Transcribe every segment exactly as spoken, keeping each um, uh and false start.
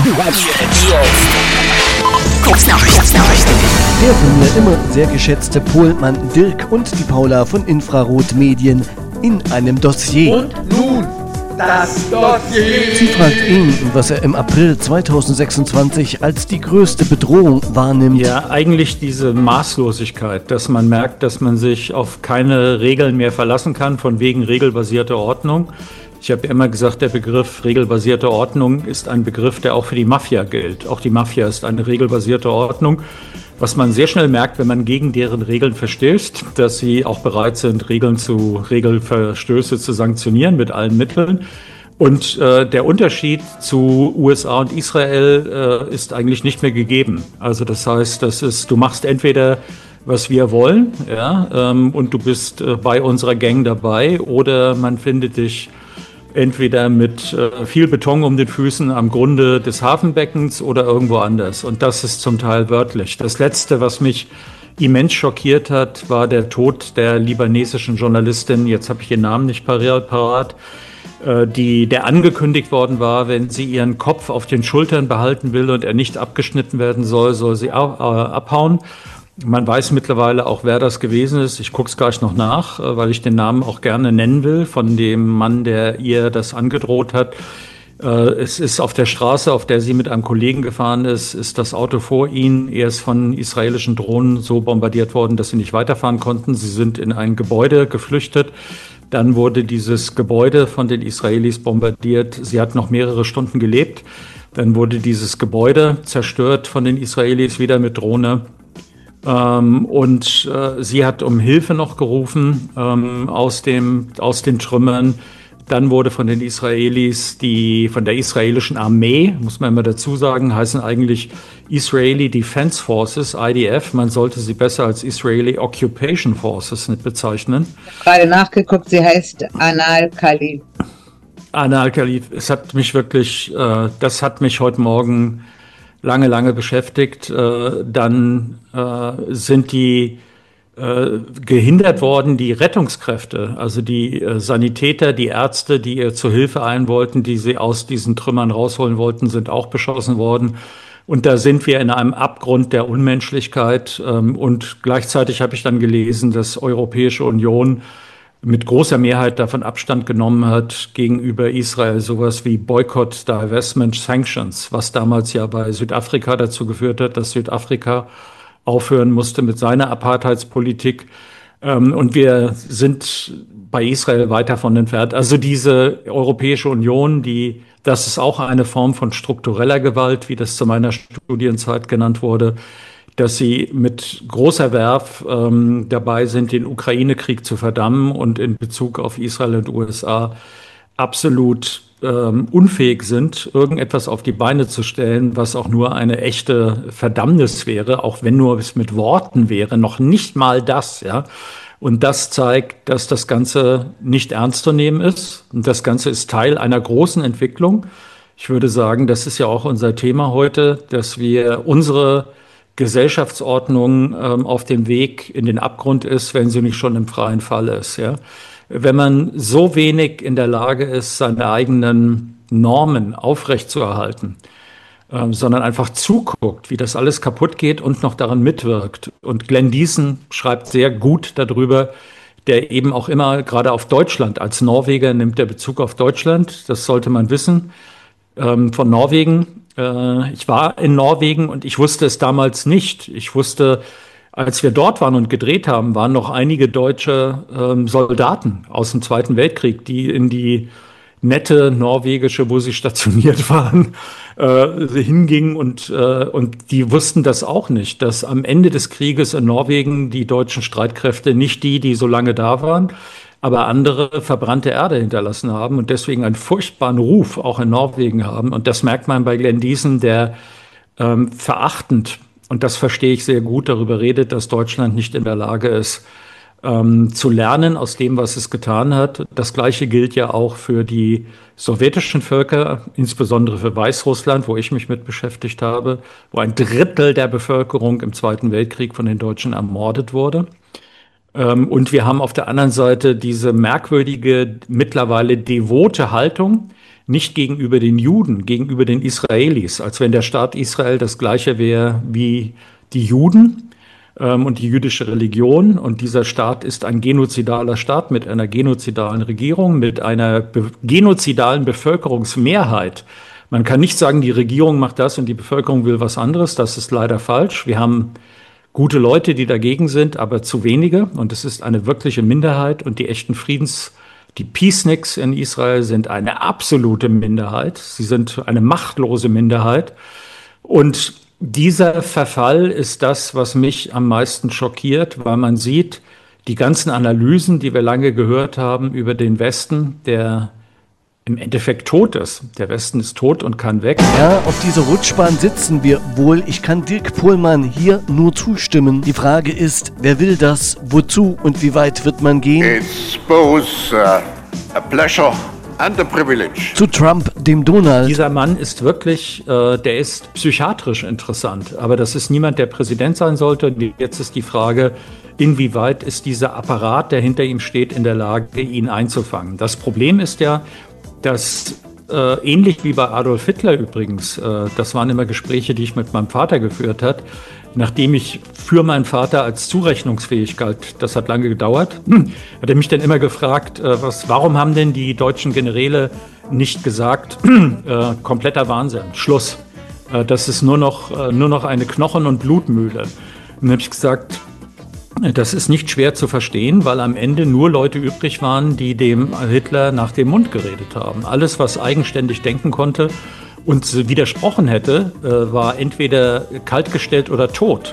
Der von mir immer sehr geschätzte Pohlmann Dirk und die Paula von Infrarot Medien in einem Dossier. Und nun das Dossier. Sie fragt ihn, was er im April zweitausendsechsundzwanzig als die größte Bedrohung wahrnimmt. Ja, eigentlich diese Maßlosigkeit, dass man merkt, dass man sich auf keine Regeln mehr verlassen kann, von wegen regelbasierter Ordnung. Ich habe immer gesagt, der Begriff regelbasierte Ordnung ist ein Begriff, der auch für die Mafia gilt. Auch die Mafia ist eine regelbasierte Ordnung. Was man sehr schnell merkt, wenn man gegen deren Regeln verstößt, dass sie auch bereit sind, Regeln zu Regelverstöße zu sanktionieren mit allen Mitteln. Und äh, der Unterschied zu U S A und Israel äh, ist eigentlich nicht mehr gegeben. Also das heißt, das ist, du machst entweder was wir wollen, ja, ähm, und du bist äh, bei unserer Gang dabei, oder man findet dich entweder mit äh, viel Beton um den Füßen am Grunde des Hafenbeckens oder irgendwo anders. Und das ist zum Teil wörtlich. Das Letzte, was mich immens schockiert hat, war der Tod der libanesischen Journalistin, jetzt habe ich ihren Namen nicht parat, äh, die, der angekündigt worden war, wenn sie ihren Kopf auf den Schultern behalten will und er nicht abgeschnitten werden soll, soll sie ab, äh, abhauen. Man weiß mittlerweile auch, wer das gewesen ist. Ich gucke es gleich noch nach, weil ich den Namen auch gerne nennen will, von dem Mann, der ihr das angedroht hat. Es ist auf der Straße, auf der sie mit einem Kollegen gefahren ist, ist das Auto vor ihnen. Er ist von israelischen Drohnen so bombardiert worden, dass sie nicht weiterfahren konnten. Sie sind in ein Gebäude geflüchtet. Dann wurde dieses Gebäude von den Israelis bombardiert. Sie hat noch mehrere Stunden gelebt. Dann wurde dieses Gebäude zerstört von den Israelis, wieder mit Drohne. Ähm, und äh, sie hat um Hilfe noch gerufen ähm, aus dem, aus den Trümmern. Dann wurde von den Israelis, die, von der israelischen Armee, muss man immer dazu sagen, heißen eigentlich Israeli Defense Forces, I D F. Man sollte sie besser als Israeli Occupation Forces nicht bezeichnen. Ich habe gerade nachgeguckt, sie heißt Anal Khalif. Anal Khalif, es hat mich wirklich, äh, das hat mich heute Morgen lange, lange beschäftigt. Äh, dann äh, sind die äh, gehindert worden, die Rettungskräfte, also die äh, Sanitäter, die Ärzte, die ihr zur Hilfe ein wollten, die sie aus diesen Trümmern rausholen wollten, sind auch beschossen worden. Und da sind wir in einem Abgrund der Unmenschlichkeit. Ähm, und gleichzeitig habe ich dann gelesen, dass Europäische Union mit großer Mehrheit davon Abstand genommen hat gegenüber Israel, sowas wie Boycott, Divestment, Sanctions, was damals ja bei Südafrika dazu geführt hat, dass Südafrika aufhören musste mit seiner Apartheidspolitik. Und wir sind bei Israel weit davon entfernt. Also diese Europäische Union, die, das ist auch eine Form von struktureller Gewalt, wie das zu meiner Studienzeit genannt wurde, dass sie mit großer Werf ähm, dabei sind, den Ukraine-Krieg zu verdammen und in Bezug auf Israel und U S A absolut ähm, unfähig sind, irgendetwas auf die Beine zu stellen, was auch nur eine echte Verdammnis wäre, auch wenn nur es mit Worten wäre, noch nicht mal das, ja. Und das zeigt, dass das Ganze nicht ernst zu nehmen ist. Und das Ganze ist Teil einer großen Entwicklung. Ich würde sagen, das ist ja auch unser Thema heute, dass wir unsere Gesellschaftsordnung ähm, auf dem Weg in den Abgrund ist, wenn sie nicht schon im freien Fall ist. Ja? Wenn man so wenig in der Lage ist, seine eigenen Normen aufrechtzuerhalten, ähm, sondern einfach zuguckt, wie das alles kaputt geht und noch daran mitwirkt. Und Glenn Diesen schreibt sehr gut darüber, der eben auch immer gerade auf Deutschland, als Norweger nimmt der Bezug auf Deutschland, das sollte man wissen, ähm, von Norwegen. Ich war in Norwegen und ich wusste es damals nicht. Ich wusste, als wir dort waren und gedreht haben, waren noch einige deutsche ähm, Soldaten aus dem Zweiten Weltkrieg, die in die nette norwegische, wo sie stationiert waren, äh, hingingen und, äh, und die wussten das auch nicht, dass am Ende des Krieges in Norwegen die deutschen Streitkräfte, nicht die, die so lange da waren, aber andere verbrannte Erde hinterlassen haben und deswegen einen furchtbaren Ruf auch in Norwegen haben. Und das merkt man bei Glenn Diesen, der ähm, verachtend, und das verstehe ich sehr gut, darüber redet, dass Deutschland nicht in der Lage ist, ähm, zu lernen aus dem, was es getan hat. Das Gleiche gilt ja auch für die sowjetischen Völker, insbesondere für Weißrussland, wo ich mich mit beschäftigt habe, wo ein Drittel der Bevölkerung im Zweiten Weltkrieg von den Deutschen ermordet wurde. Und wir haben auf der anderen Seite diese merkwürdige, mittlerweile devote Haltung, nicht gegenüber den Juden, gegenüber den Israelis, als wenn der Staat Israel das gleiche wäre wie die Juden ähm, und die jüdische Religion. Und dieser Staat ist ein genozidaler Staat mit einer genozidalen Regierung, mit einer be- genozidalen Bevölkerungsmehrheit. Man kann nicht sagen, die Regierung macht das und die Bevölkerung will was anderes. Das ist leider falsch. Wir haben gute Leute, die dagegen sind, aber zu wenige. Und es ist eine wirkliche Minderheit. Und die echten Friedens, die Peaceniks in Israel sind eine absolute Minderheit. Sie sind eine machtlose Minderheit. Und dieser Verfall ist das, was mich am meisten schockiert, weil man sieht, die ganzen Analysen, die wir lange gehört haben über den Westen, der im Endeffekt tot ist. Der Westen ist tot und kann weg. Ja, auf dieser Rutschbahn sitzen wir wohl. Ich kann Dirk Pohlmann hier nur zustimmen. Die Frage ist, wer will das, wozu und wie weit wird man gehen? It's both uh, a pleasure and a privilege. Zu Trump, dem Donald. Dieser Mann ist wirklich, äh, der ist psychiatrisch interessant. Aber das ist niemand, der Präsident sein sollte. Und jetzt ist die Frage, inwieweit ist dieser Apparat, der hinter ihm steht, in der Lage, ihn einzufangen. Das Problem ist ja, dass äh, ähnlich wie bei Adolf Hitler übrigens, äh, das waren immer Gespräche, die ich mit meinem Vater geführt habe, nachdem ich für meinen Vater als zurechnungsfähig galt, das hat lange gedauert, hm, hat er mich dann immer gefragt, äh, was, warum haben denn die deutschen Generäle nicht gesagt, äh, kompletter Wahnsinn, Schluss, äh, das ist nur noch, äh, nur noch eine Knochen- und Blutmühle. Und dann habe ich gesagt, das ist nicht schwer zu verstehen, weil am Ende nur Leute übrig waren, die dem Hitler nach dem Mund geredet haben. Alles, was eigenständig denken konnte und widersprochen hätte, war entweder kaltgestellt oder tot.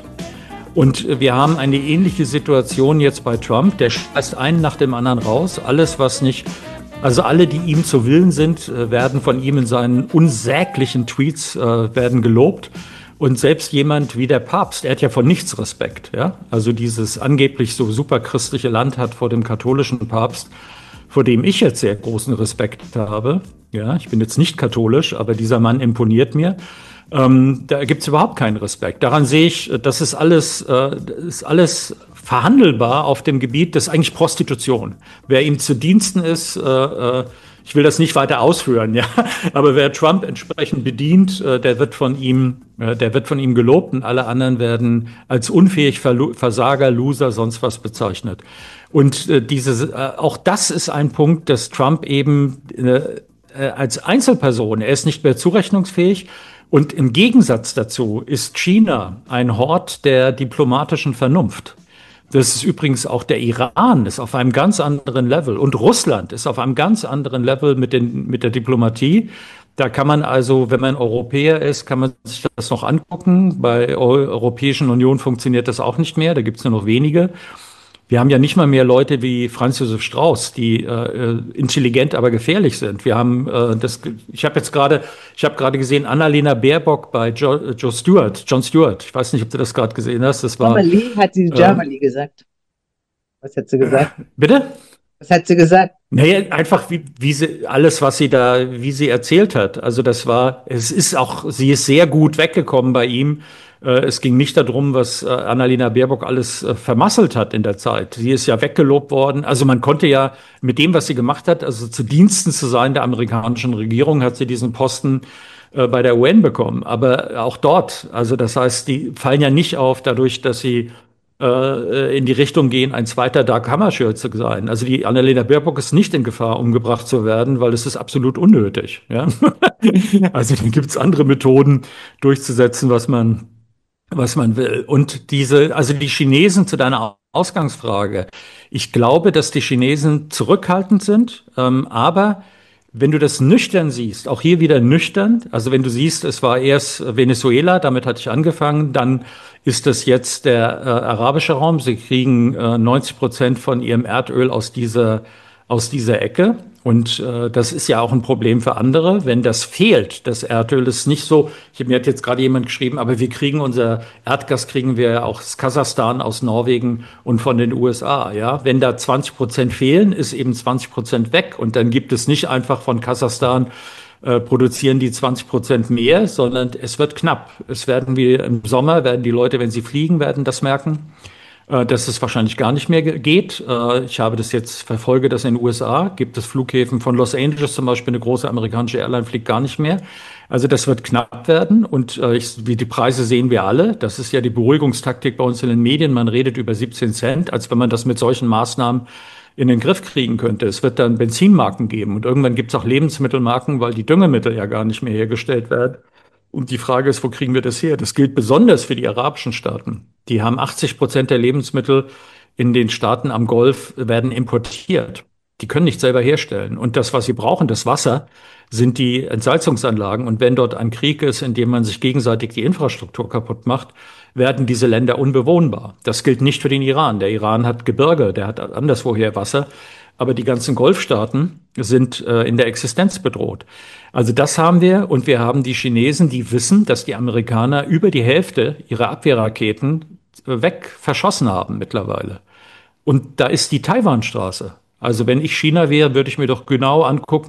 Und wir haben eine ähnliche Situation jetzt bei Trump. Der schmeißt einen nach dem anderen raus. Alles, was nicht, also alle, die ihm zu Willen sind, werden von ihm in seinen unsäglichen Tweets werden gelobt. Und selbst jemand wie der Papst, er hat ja vor nichts Respekt. Ja? Also dieses angeblich so superchristliche Land hat vor dem katholischen Papst, vor dem ich jetzt sehr großen Respekt habe. Ja, ich bin jetzt nicht katholisch, aber dieser Mann imponiert mir. Ähm, da gibt es überhaupt keinen Respekt. Daran sehe ich, das ist alles, äh, das ist alles verhandelbar auf dem Gebiet des eigentlich Prostitution. Wer ihm zu Diensten ist, äh, äh, ich will das nicht weiter ausführen, ja, aber wer Trump entsprechend bedient, äh, der wird von ihm, äh, der wird von ihm gelobt und alle anderen werden als unfähig, Verlu- Versager, Loser, sonst was bezeichnet. Und äh, dieses, äh, auch das ist ein Punkt, dass Trump eben äh, äh, als Einzelperson, er ist nicht mehr zurechnungsfähig. Und im Gegensatz dazu ist China ein Hort der diplomatischen Vernunft. Das ist übrigens auch der Iran, ist auf einem ganz anderen Level. Und Russland ist auf einem ganz anderen Level mit, den, mit der Diplomatie. Da kann man also, wenn man Europäer ist, kann man sich das noch angucken. Bei der Europäischen Union funktioniert das auch nicht mehr, da gibt es nur noch wenige. Wir haben ja nicht mal mehr Leute wie Franz Josef Strauß, die äh, intelligent, aber gefährlich sind. Wir haben äh, das. Ich habe jetzt gerade, ich habe gerade gesehen, Annalena Baerbock bei Joe, Joe Stewart, Jon Stewart. Ich weiß nicht, ob du das gerade gesehen hast. Das war. Germany hat sie Germany äh, gesagt. Was hat sie gesagt? Bitte? Was hat sie gesagt? Naja, einfach wie, wie sie alles, was sie da, wie sie erzählt hat. Also das war, es ist auch, sie ist sehr gut weggekommen bei ihm. Es ging nicht darum, was Annalena Baerbock alles vermasselt hat in der Zeit. Sie ist ja weggelobt worden. Also man konnte ja mit dem, was sie gemacht hat, also zu Diensten zu sein der amerikanischen Regierung, hat sie diesen Posten bei der U N bekommen. Aber auch dort, also das heißt, die fallen ja nicht auf dadurch, dass sie äh, in die Richtung gehen, ein zweiter Dag Hammarskjöld zu sein. Also die Annalena Baerbock ist nicht in Gefahr, umgebracht zu werden, weil es ist absolut unnötig. Ja? Also dann gibt es andere Methoden durchzusetzen, was man was man will. Und diese, also die Chinesen, zu deiner Ausgangsfrage, ich glaube, dass die Chinesen zurückhaltend sind, ähm, aber wenn du das nüchtern siehst, auch hier wieder nüchtern, also wenn du siehst, es war erst Venezuela, damit hatte ich angefangen, dann ist das jetzt der äh, arabische Raum, sie kriegen äh, neunzig Prozent von ihrem Erdöl aus dieser, aus dieser Ecke. Und äh, das ist ja auch ein Problem für andere. Wenn das fehlt, das Erdöl ist nicht so, ich, mir hat jetzt gerade jemand geschrieben, aber wir kriegen unser Erdgas, kriegen wir ja auch aus Kasachstan, aus Norwegen und von den U S A. Ja, wenn da zwanzig Prozent fehlen, ist eben zwanzig Prozent weg. Und dann gibt es nicht einfach von Kasachstan, äh, produzieren die zwanzig Prozent mehr, sondern es wird knapp. Es werden wir im Sommer, werden die Leute, wenn sie fliegen, werden das merken. äh, dass es wahrscheinlich gar nicht mehr ge- geht. Äh, ich habe das jetzt, verfolge das in den U S A, gibt es Flughäfen von Los Angeles zum Beispiel, eine große amerikanische Airline fliegt gar nicht mehr. Also das wird knapp werden und äh, ich, wie die Preise sehen wir alle. Das ist ja die Beruhigungstaktik bei uns in den Medien. Man redet über siebzehn Cent, als wenn man das mit solchen Maßnahmen in den Griff kriegen könnte. Es wird dann Benzinmarken geben und irgendwann gibt es auch Lebensmittelmarken, weil die Düngemittel ja gar nicht mehr hergestellt werden. Und die Frage ist, wo kriegen wir das her? Das gilt besonders für die arabischen Staaten. Die haben achtzig Prozent der Lebensmittel in den Staaten am Golf werden importiert. Die können nicht selber herstellen. Und das, was sie brauchen, das Wasser, sind die Entsalzungsanlagen. Und wenn dort ein Krieg ist, in dem man sich gegenseitig die Infrastruktur kaputt macht, werden diese Länder unbewohnbar. Das gilt nicht für den Iran. Der Iran hat Gebirge, der hat anderswoher Wasser. Aber die ganzen Golfstaaten sind äh, in der Existenz bedroht. Also das haben wir. Und wir haben die Chinesen, die wissen, dass die Amerikaner über die Hälfte ihrer Abwehrraketen äh, weg verschossen haben mittlerweile. Und da ist die Taiwanstraße. Also wenn ich China wäre, würde ich mir doch genau angucken,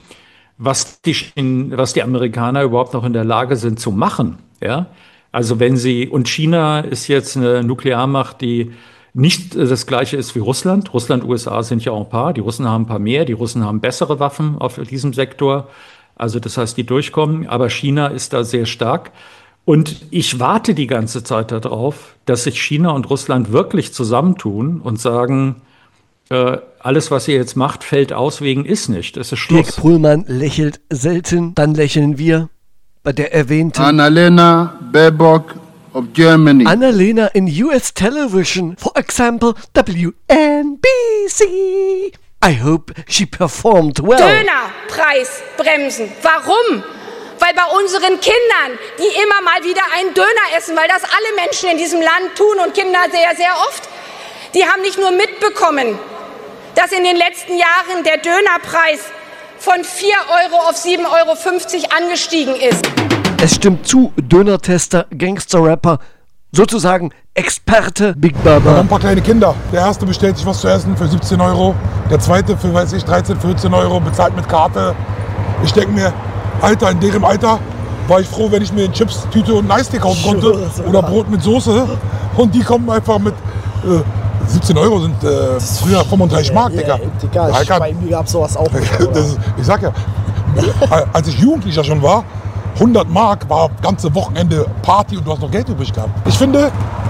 was die, Chin- was die Amerikaner überhaupt noch in der Lage sind zu machen. Ja? Also wenn sie, und China ist jetzt eine Nuklearmacht, die nicht das Gleiche ist wie Russland. Russland, U S A sind ja auch ein paar. Die Russen haben ein paar mehr. Die Russen haben bessere Waffen auf diesem Sektor. Also das heißt, die durchkommen. Aber China ist da sehr stark. Und ich warte die ganze Zeit darauf, dass sich China und Russland wirklich zusammentun und sagen, äh, alles, was ihr jetzt macht, fällt aus wegen ist nicht. Es ist Schluss. Dirk Pohlmann lächelt selten, dann lächeln wir bei der erwähnten Annalena Baerbock of Germany. Annalena in U S television, for example, W N B C. I hope she performed well. Dönerpreisbremsen. Warum? Weil bei unseren Kindern, die immer mal wieder einen Döner essen, weil das alle Menschen in diesem Land tun und Kinder sehr, sehr oft, die haben nicht nur mitbekommen, dass in den letzten Jahren der Dönerpreis von vier Euro auf sieben Euro fünfzig angestiegen ist. Es stimmt zu, Dönertester, Gangster-Rapper, sozusagen Experte, Big Wir Baba. haben ein paar kleine Kinder. Der erste bestellt sich was zu essen für siebzehn Euro. Der zweite für, weiß ich, dreizehn, vierzehn Euro, bezahlt mit Karte. Ich denke mir, Alter, in deren Alter war ich froh, wenn ich mir eine Chips-Tüte und ein Eistee kaufen konnte. Oder Brot mit Soße. Und die kommen einfach mit äh, siebzehn Euro sind äh, früher fünfunddreißig Mark, Digga. Digga, Ja, ich, kann- bei mir gab's sowas auch nicht. das ist, ich sag ja, als ich Jugendlicher schon war, hundert Mark war ganze Wochenende Party und du hast noch Geld übrig gehabt. Ich finde,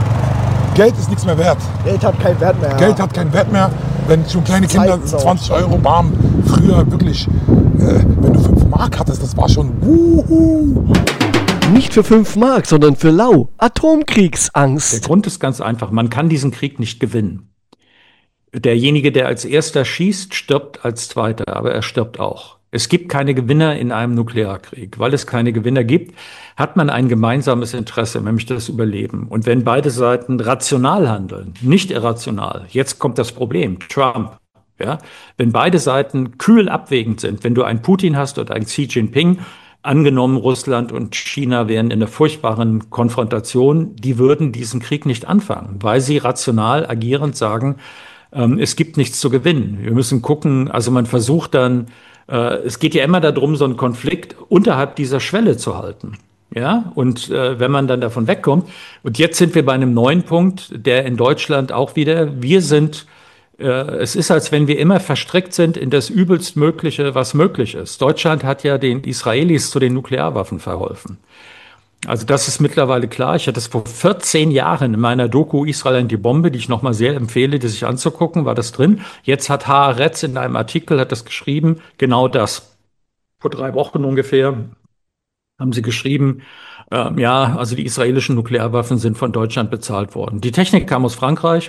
Geld ist nichts mehr wert. Geld hat keinen Wert mehr. Geld hat keinen Wert mehr. Wenn schon kleine Kinder Zeiten ist auch. zwanzig Euro bam, früher wirklich, äh, wenn du fünf Mark hattest, das war schon wuhu. Nicht für fünf Mark, sondern für lau. Der Atomkriegsangst. Grund ist ganz einfach, man kann diesen Krieg nicht gewinnen. Derjenige, der als erster schießt, stirbt als zweiter, aber er stirbt auch. Es gibt keine Gewinner in einem Nuklearkrieg. Weil es keine Gewinner gibt, hat man ein gemeinsames Interesse, nämlich das Überleben. Und wenn beide Seiten rational handeln, nicht irrational, jetzt kommt das Problem, Trump. Ja, wenn beide Seiten kühl abwägend sind, wenn du einen Putin hast und einen Xi Jinping, angenommen Russland und China wären in einer furchtbaren Konfrontation, die würden diesen Krieg nicht anfangen, weil sie rational agierend sagen, ähm, es gibt nichts zu gewinnen. Wir müssen gucken, also man versucht dann, äh, es geht ja immer darum, so einen Konflikt unterhalb dieser Schwelle zu halten. Ja, und äh, wenn man dann davon wegkommt, und jetzt sind wir bei einem neuen Punkt, der in Deutschland auch wieder, wir sind es ist, als wenn wir immer verstrickt sind in das Übelstmögliche, was möglich ist. Deutschland hat ja den Israelis zu den Nuklearwaffen verholfen. Also das ist mittlerweile klar. Ich hatte es vor vierzehn Jahren in meiner Doku Israel und die Bombe, die ich nochmal sehr empfehle, die sich anzugucken, war das drin. Jetzt hat Haaretz in einem Artikel, hat das geschrieben, genau das. Vor drei Wochen ungefähr haben sie geschrieben, äh, ja, also die israelischen Nuklearwaffen sind von Deutschland bezahlt worden. Die Technik kam aus Frankreich.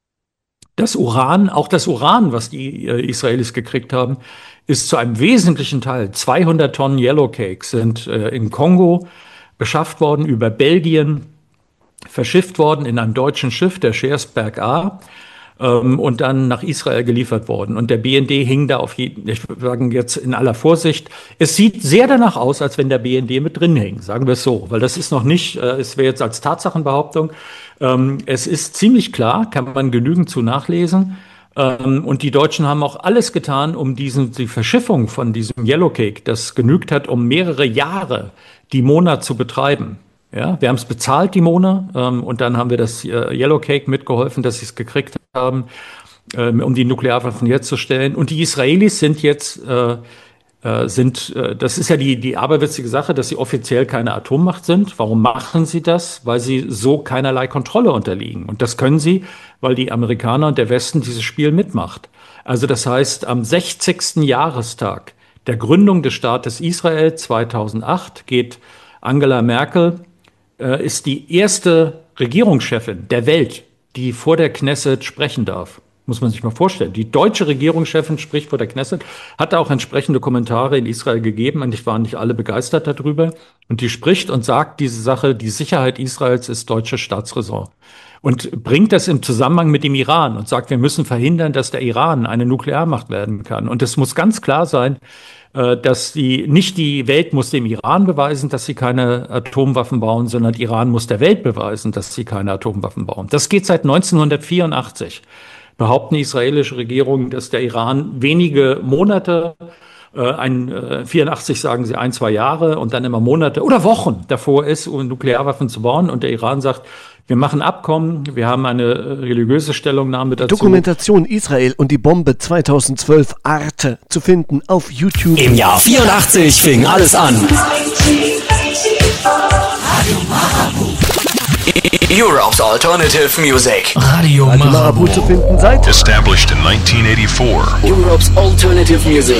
Das Uran, auch das Uran, was die äh, Israelis gekriegt haben, ist zu einem wesentlichen Teil, zweihundert Tonnen Yellowcake sind äh, in Kongo beschafft worden, über Belgien verschifft worden in einem deutschen Schiff, der Schersberg A, ähm, und dann nach Israel geliefert worden. Und der B N D hing da auf jeden, ich würde sagen jetzt in aller Vorsicht. Es sieht sehr danach aus, als wenn der B N D mit drin hing, sagen wir es so, weil das ist noch nicht, äh, es wäre jetzt als Tatsachenbehauptung. Ähm, es ist ziemlich klar, kann man genügend zu nachlesen. Ähm, und die Deutschen haben auch alles getan, um diesen, die Verschiffung von diesem Yellowcake, das genügt hat, um mehrere Jahre die Mona zu betreiben. Ja, wir haben es bezahlt, die Mona, ähm, und dann haben wir das äh, Yellow Cake mitgeholfen, dass sie es gekriegt haben, ähm, um die Nuklearwaffen herzustellen. Und die Israelis sind jetzt, äh, äh, sind, äh, das ist ja die, die aberwitzige Sache, dass sie offiziell keine Atommacht sind. Warum machen sie das? Weil sie so keinerlei Kontrolle unterliegen. Und das können sie, weil die Amerikaner und der Westen dieses Spiel mitmacht. Also das heißt, am sechzigsten Jahrestag der Gründung des Staates Israel zweitausendacht geht Angela Merkel, äh, ist die erste Regierungschefin der Welt, die vor der Knesset sprechen darf. Muss man sich mal vorstellen. Die deutsche Regierungschefin spricht vor der Knesset, hat auch entsprechende Kommentare in Israel gegeben, und ich waren nicht alle begeistert darüber. Und die spricht und sagt diese Sache, die Sicherheit Israels ist deutsche Staatsräson. Und bringt das im Zusammenhang mit dem Iran und sagt, wir müssen verhindern, dass der Iran eine Nuklearmacht werden kann. Und es muss ganz klar sein, dass die, nicht die Welt muss dem Iran beweisen, dass sie keine Atomwaffen bauen, sondern Iran muss der Welt beweisen, dass sie keine Atomwaffen bauen. Das geht seit neunzehnhundertvierundachtzig. Behaupten die israelische Regierung, dass der Iran wenige Monate, äh, ein, äh, vierundachtzig sagen sie ein, zwei Jahre und dann immer Monate oder Wochen davor ist, um Nuklearwaffen zu bauen. Und der Iran sagt, wir machen Abkommen, wir haben eine religiöse Stellungnahme dazu. Dokumentation Israel und die Bombe zweitausendzwölf Arte zu finden auf YouTube. Im Jahr vierundachtzig fing alles an. Europe's Alternative Music. Radio, Radio Marabu zu finden seit established in nineteen eighty-four. Europe's Alternative Music.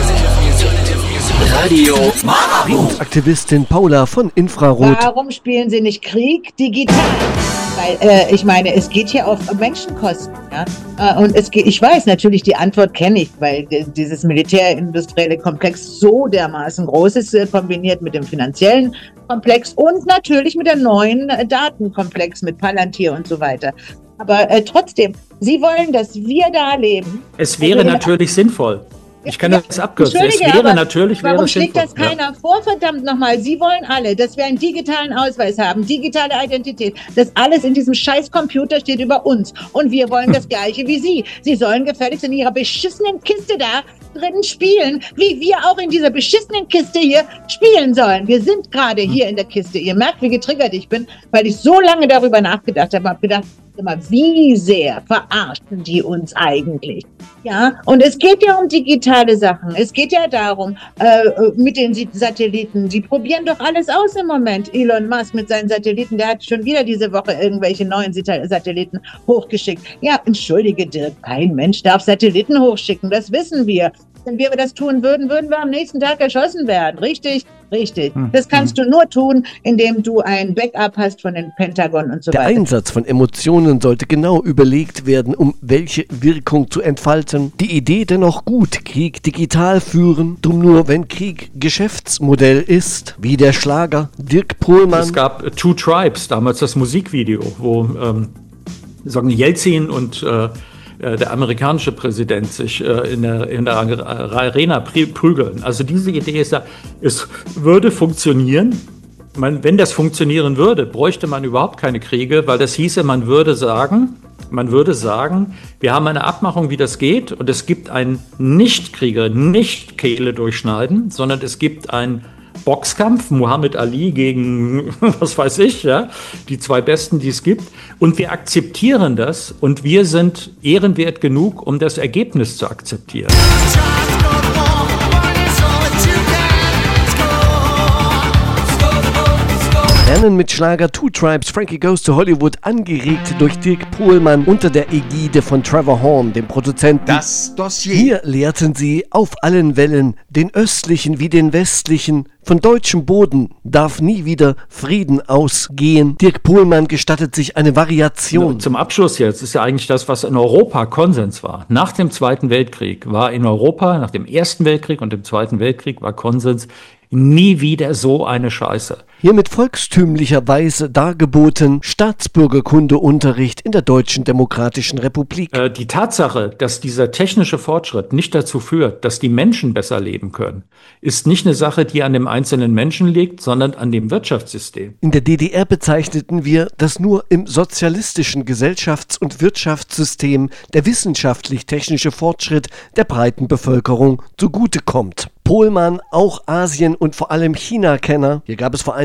Radio Marabu. Aktivistin Paula von Infrarot. Warum spielen Sie nicht Krieg digital? Weil, äh, ich meine, es geht hier auf Menschenkosten. Ja? Äh, und es geht, ich weiß natürlich, die Antwort kenne ich, weil äh, dieses militärindustrielle Komplex so dermaßen groß ist, äh, kombiniert mit dem finanziellen Komplex und natürlich mit dem neuen äh, Datenkomplex mit Palantir und so weiter. Aber äh, trotzdem, Sie wollen, dass wir da leben. Es wäre also, natürlich sinnvoll. Ich kann ja, das abkürzen. Es wäre natürlich warum wäre schlägt das keiner ja. vor? Verdammt nochmal. Sie wollen alle, dass wir einen digitalen Ausweis haben, digitale Identität. Das alles in diesem scheiß Computer steht über uns. Und wir wollen das Gleiche wie Sie. Sie sollen gefälligst in Ihrer beschissenen Kiste da drin spielen, wie wir auch in dieser beschissenen Kiste hier spielen sollen. Wir sind gerade hier in der Kiste. Ihr merkt, wie getriggert ich bin, weil ich so lange darüber nachgedacht habe. Ich habe gedacht, wie sehr verarschen die uns eigentlich? Ja, und es geht ja um digitale Sachen. Es geht ja darum, äh, mit den Satelliten, die probieren doch alles aus im Moment. Elon Musk mit seinen Satelliten, der hat schon wieder diese Woche irgendwelche neuen Satelliten hochgeschickt. Ja, entschuldige Dirk, kein Mensch darf Satelliten hochschicken, das wissen wir. Wenn wir das tun würden, würden wir am nächsten Tag erschossen werden. Richtig? Richtig. Das kannst du nur tun, indem du ein Backup hast von den Pentagon und so Der weiter. Der Einsatz von Emotionen sollte genau überlegt werden, um welche Wirkung zu entfalten. Die Idee dennoch gut, Krieg digital führen. Drum nur, wenn Krieg Geschäftsmodell ist, wie der Schlager Dirk Pohlmann. Es gab Two Tribes, damals das Musikvideo, wo ähm, sagen Jelzin und äh, der amerikanische Präsident sich äh, in, der, in der Arena prügeln. Also diese Idee ist ja, es würde funktionieren. Man, wenn das funktionieren würde, bräuchte man überhaupt keine Kriege, weil das hieße, man würde sagen, man würde sagen, wir haben eine Abmachung, wie das geht, und es gibt einen Nicht-Krieger, nicht Kehle durchschneiden, sondern es gibt einen Boxkampf, Muhammad Ali gegen, was weiß ich, ja, die zwei Besten, die es gibt. Und wir akzeptieren das und wir sind ehrenwert genug, um das Ergebnis zu akzeptieren. Lernen mit Schlager Two Tribes, Frankie Goes to Hollywood, angeregt durch Dirk Pohlmann unter der Ägide von Trevor Horn, dem Produzenten. Das Dossier. Hier lehrten sie auf allen Wellen, den östlichen wie den westlichen, von deutschem Boden darf nie wieder Frieden ausgehen. Dirk Pohlmann gestattet sich eine Variation. Zum Abschluss jetzt ist ja eigentlich das, was in Europa Konsens war. Nach dem Zweiten Weltkrieg war in Europa, nach dem Ersten Weltkrieg und dem Zweiten Weltkrieg war Konsens, nie wieder so eine Scheiße. Hier mit volkstümlicher Weise dargeboten Staatsbürgerkundeunterricht in der Deutschen Demokratischen Republik. Äh, die Tatsache, dass dieser technische Fortschritt nicht dazu führt, dass die Menschen besser leben können, ist nicht eine Sache, die an dem einzelnen Menschen liegt, sondern an dem Wirtschaftssystem. In der D D R bezeichneten wir, dass nur im sozialistischen Gesellschafts- und Wirtschaftssystem der wissenschaftlich-technische Fortschritt der breiten Bevölkerung zugutekommt. Pohlmann, auch Asien- und vor allem China-Kenner. Hier gab es vor einigen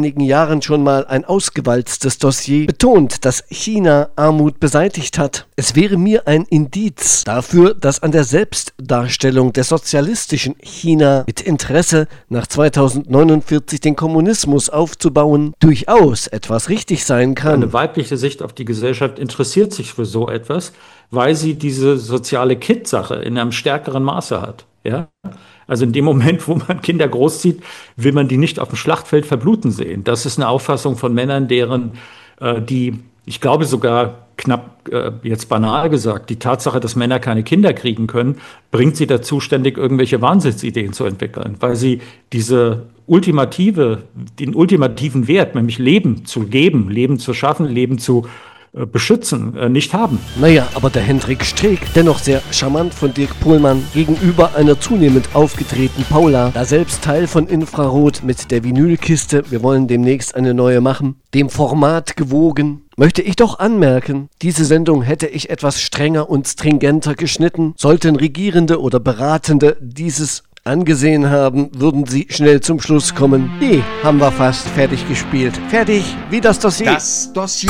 einigen Jahren schon mal ein ausgewalztes Dossier, betont, dass China Armut beseitigt hat. Es wäre mir ein Indiz dafür, dass an der Selbstdarstellung des sozialistischen China mit Interesse nach zweitausendneunundvierzig den Kommunismus aufzubauen durchaus etwas richtig sein kann. Eine weibliche Sicht auf die Gesellschaft interessiert sich für so etwas, weil sie diese soziale Kind-Sache in einem stärkeren Maße hat. Ja? Also in dem Moment, wo man Kinder großzieht, will man die nicht auf dem Schlachtfeld verbluten sehen. Das ist eine Auffassung von Männern, deren äh, die, ich glaube sogar knapp äh, jetzt banal gesagt, die Tatsache, dass Männer keine Kinder kriegen können, bringt sie dazu, ständig irgendwelche Wahnsinnsideen zu entwickeln, weil sie diese ultimative, den ultimativen Wert, nämlich Leben zu geben, Leben zu schaffen, Leben zu äh, beschützen, äh, nicht haben. Naja, aber der Hendrik Streeck, dennoch sehr charmant von Dirk Pohlmann, gegenüber einer zunehmend aufgedrehten Paula, da selbst Teil von Infrarot mit der Vinylkiste, wir wollen demnächst eine neue machen, dem Format gewogen, möchte ich doch anmerken, diese Sendung hätte ich etwas strenger und stringenter geschnitten. Sollten Regierende oder Beratende dieses angesehen haben, würden sie schnell zum Schluss kommen. Die haben wir fast fertig gespielt. Fertig, wie das Dossier. Das Dossier.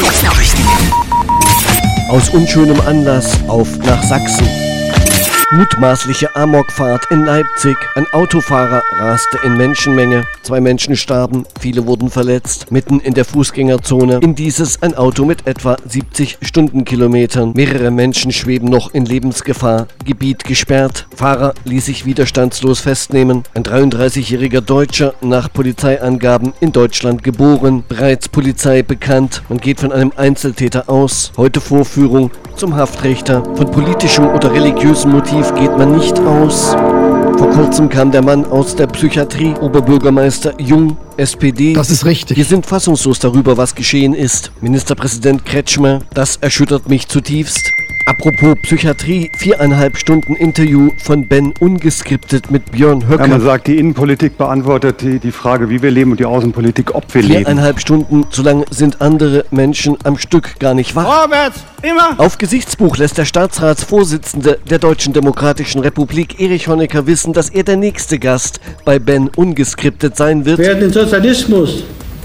Aus unschönem Anlass auf nach Sachsen. Mutmaßliche Amokfahrt in Leipzig. Ein Autofahrer raste in Menschenmenge. Zwei Menschen starben, viele wurden verletzt. Mitten in der Fußgängerzone. In dieses ein Auto mit etwa siebzig Stundenkilometern. Mehrere Menschen schweben noch in Lebensgefahr. Gebiet gesperrt. Fahrer ließ sich widerstandslos festnehmen. Ein dreiunddreißigjähriger Deutscher, nach Polizeiangaben in Deutschland geboren. Bereits Polizei bekannt. Man geht von einem Einzeltäter aus. Heute Vorführung zum Haftrichter. Von politischem oder religiösem Motiv geht man nicht aus. Vor kurzem kam der Mann aus der Psychiatrie, Oberbürgermeister Jung, S P D. Das ist richtig. Wir sind fassungslos darüber, was geschehen ist. Ministerpräsident Kretschmer, das erschüttert mich zutiefst. Apropos Psychiatrie, viereinhalb Stunden Interview von Ben ungeskriptet mit Björn Höcke. Ja, man sagt, die Innenpolitik beantwortet die, die Frage, wie wir leben, und die Außenpolitik, ob wir leben. Viereinhalb Stunden, so lange sind andere Menschen am Stück gar nicht wach. Vorwärts, immer! Auf Gesichtsbuch lässt der Staatsratsvorsitzende der Deutschen Demokratischen Republik, Erich Honecker, wissen, dass er der nächste Gast bei Ben ungeskriptet sein wird. Wer den Sozialismus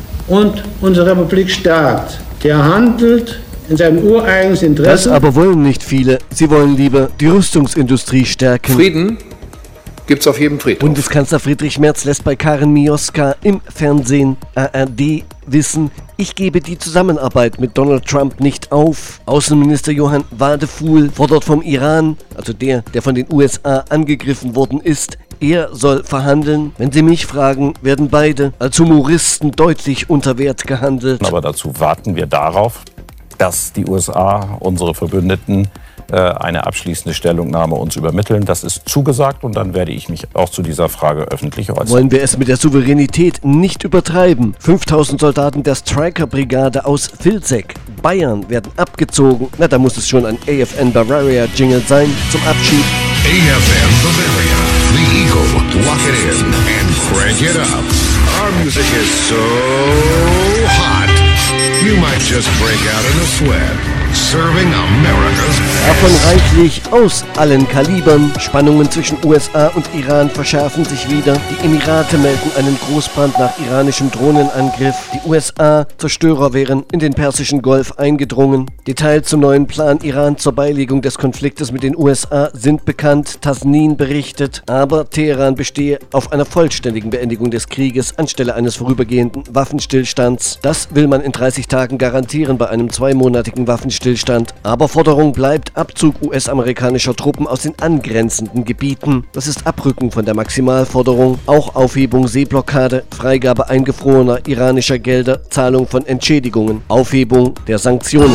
und unsere Republik stärkt, der handelt in seinem ureigenes Interesse. Das aber wollen nicht viele. Sie wollen lieber die Rüstungsindustrie stärken. Frieden gibt's auf jedem Friedhof. Bundeskanzler Friedrich Merz lässt bei Karin Mioska im Fernsehen A R D wissen, ich gebe die Zusammenarbeit mit Donald Trump nicht auf. Außenminister Johann Wadefuhl fordert vom Iran, also der, der von den U S A angegriffen worden ist, er soll verhandeln. Wenn Sie mich fragen, werden beide als Humoristen deutlich unter Wert gehandelt. Aber dazu warten wir darauf, dass die U S A, unsere Verbündeten, eine abschließende Stellungnahme uns übermitteln. Das ist zugesagt, und dann werde ich mich auch zu dieser Frage öffentlich äußern. Wollen wir es mit der Souveränität nicht übertreiben? fünftausend Soldaten der Stryker-Brigade aus Vilseck, Bayern, werden abgezogen. Na, da muss es schon ein A F N Bavaria-Jingle sein zum Abschied. A F N Bavaria, the Eagle, lock it in and crank it up. Our music is so hot, you might just break out in a sweat. Serving America's Davon reichlich aus allen Kalibern. Spannungen zwischen U S A und Iran verschärfen sich wieder. Die Emirate melden einen Großbrand nach iranischem Drohnenangriff. Die U S A-Zerstörer wären in den Persischen Golf eingedrungen. Details zum neuen Plan Iran zur Beilegung des Konfliktes mit den U S A sind bekannt. Tasnin berichtet. Aber Teheran bestehe auf einer vollständigen Beendigung des Krieges anstelle eines vorübergehenden Waffenstillstands. Das will man in dreißig Tagen garantieren bei einem zweimonatigen Waffenstillstand. Stillstand. Aber Forderung bleibt Abzug U S-amerikanischer Truppen aus den angrenzenden Gebieten. Das ist Abrücken von der Maximalforderung. Auch Aufhebung Seeblockade, Freigabe eingefrorener iranischer Gelder, Zahlung von Entschädigungen, Aufhebung der Sanktionen.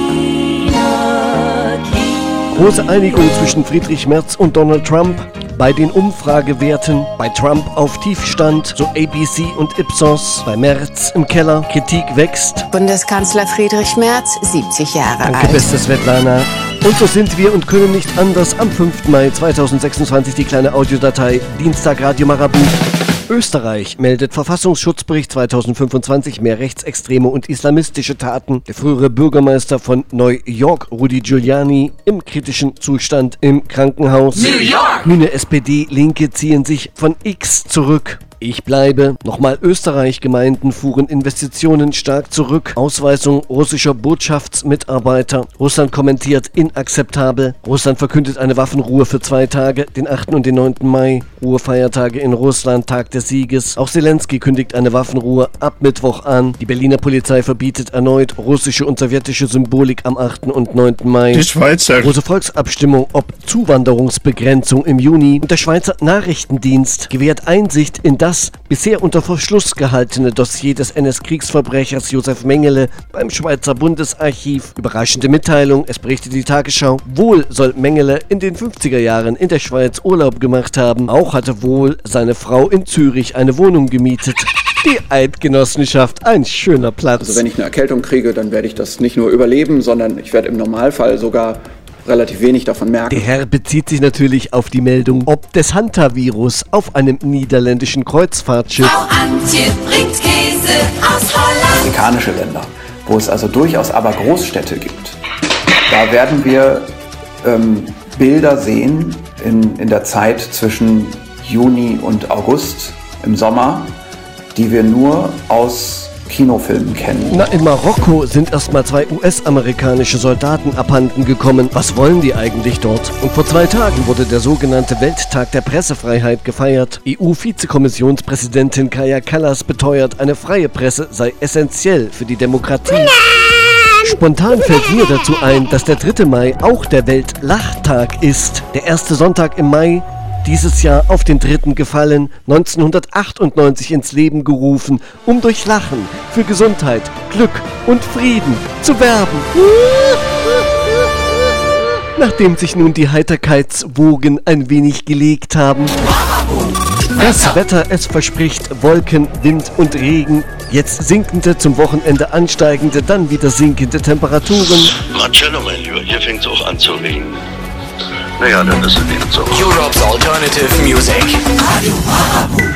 Große Einigung zwischen Friedrich Merz und Donald Trump. Bei den Umfragewerten, bei Trump auf Tiefstand, so A B C und Ipsos, bei Merz im Keller, Kritik wächst. Bundeskanzler Friedrich Merz, siebzig Jahre Danke, alt. beste Svetlana. Und so sind wir und können nicht anders. Am fünften Mai zweitausendsechsundzwanzig die kleine Audiodatei, Dienstag Radio Marabu. Österreich meldet Verfassungsschutzbericht zweitausendfünfundzwanzig, mehr rechtsextreme und islamistische Taten. Der frühere Bürgermeister von New York, Rudy Giuliani, im kritischen Zustand im Krankenhaus. New York! Grüne, S P D, Linke ziehen sich von X zurück. Ich bleibe. Nochmal Österreich-Gemeinden fuhren Investitionen stark zurück. Ausweisung russischer Botschaftsmitarbeiter. Russland kommentiert inakzeptabel. Russland verkündet eine Waffenruhe für zwei Tage, den achten und den neunten Mai. Ruhefeiertage in Russland, Tag des Sieges. Auch Zelensky kündigt eine Waffenruhe ab Mittwoch an. Die Berliner Polizei verbietet erneut russische und sowjetische Symbolik am achten und neunten Mai. Die Schweizer. Große Volksabstimmung ob Zuwanderungsbegrenzung im Juni. Und der Schweizer Nachrichtendienst gewährt Einsicht in das bisher unter Verschluss gehaltene Dossier des N S-Kriegsverbrechers Josef Mengele beim Schweizer Bundesarchiv. Überraschende Mitteilung, es berichtet die Tagesschau. Wohl soll Mengele in den fünfziger Jahren in der Schweiz Urlaub gemacht haben. Auch hatte wohl seine Frau in Zürich eine Wohnung gemietet. Die Eidgenossenschaft, ein schöner Platz. Also wenn ich eine Erkältung kriege, dann werde ich das nicht nur überleben, sondern ich werde im Normalfall sogar relativ wenig davon merken. Der Herr bezieht sich natürlich auf die Meldung, ob des Hantavirus auf einem niederländischen Kreuzfahrtschiff. Frau Antje bringt Käse aus Holland. Afrikanische Länder, wo es also durchaus aber Großstädte gibt. Da werden wir ähm, Bilder sehen in, in der Zeit zwischen Juni und August im Sommer, die wir nur aus Kinofilmen kennen. Na, in Marokko sind erstmal zwei U S-amerikanische Soldaten abhanden gekommen. Was wollen die eigentlich dort? Und vor zwei Tagen wurde der sogenannte Welttag der Pressefreiheit gefeiert. E U-Vizekommissionspräsidentin Kaja Kallas beteuert, eine freie Presse sei essentiell für die Demokratie. Spontan fällt mir dazu ein, dass der dritte Mai auch der Weltlachtag ist. Der erste Sonntag im Mai, dieses Jahr auf den dritten gefallen, neunzehnhundertachtundneunzig ins Leben gerufen, um durch Lachen für Gesundheit, Glück und Frieden zu werben. Nachdem sich nun die Heiterkeitswogen ein wenig gelegt haben. Das Wetter, es verspricht Wolken, Wind und Regen. Jetzt sinkende, zum Wochenende ansteigende, dann wieder sinkende Temperaturen. Marcello, mein Lieber, hier fängt es auch an zu regnen. Naja, dann ist es eben so. Europe's Alternative Music. Radio Marabu.